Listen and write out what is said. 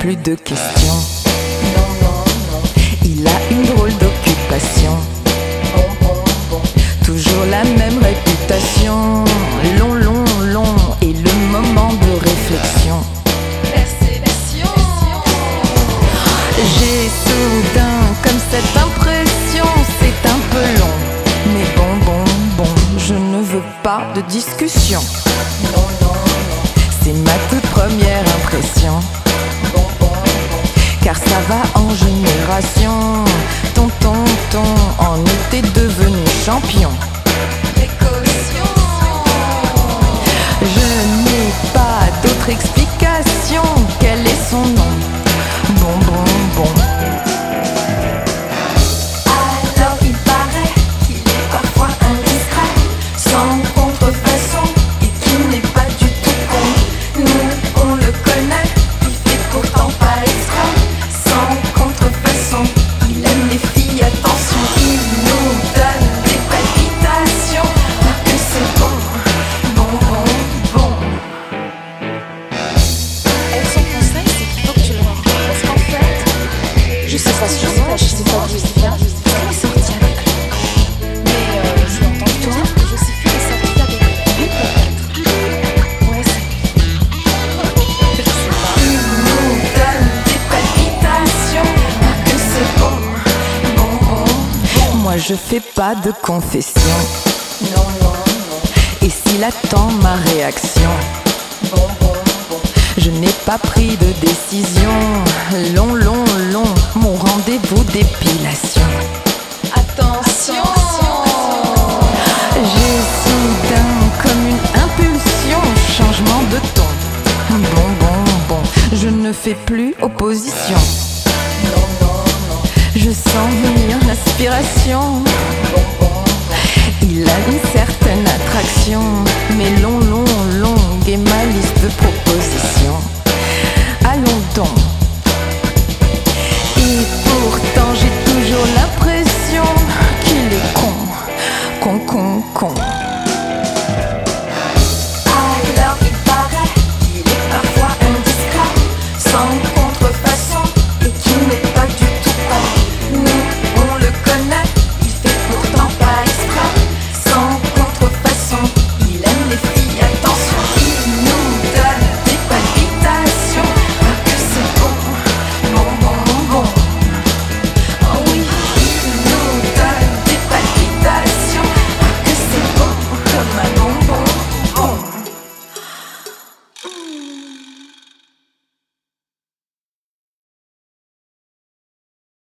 plus de questions. Il a une drôle d'occupation. Toujours la même réputation. Long, long, long, et le moment de réflexion. J'ai soudain comme cette impression, c'est un peu long. Mais bon, je ne veux pas de discussion. C'est ma toute première impression. Car ça va en génération. Ton en était devenu champion. Je n'ai pas d'autre explication. Quel est son nom? Bon. Alors il paraît qu'il est parfois indiscret, sans contrefaçon, et qu'il n'est pas du tout con. Nous on le connaît, il fait pourtant pas exprès. Sans contrefaçon, il aime les filles, attention. Il nous donne des palpitations, que c'est bon. Et son conseil, c'est qu'il faut que tu le rencontres. Parce qu'en fait, je sais pas d'où il vient. Il est sorti avec lui. Mais je l'entends dire que Joséphine est sortie avec lui, peut-être. Ouais, c'est lui. Je sais pas. Il nous donne des palpitations, que c'est bon. Moi je fais pas de confession. Non. Et s'il attend ma réaction, je n'ai pas pris de décision. Long, mon rendez-vous d'épilation. Attention. J'ai soudain comme une impulsion, changement de ton. Bon, je ne fais plus opposition. Je sens venir l'aspiration. Il a une certaine attraction, mais longue est ma liste de propositions.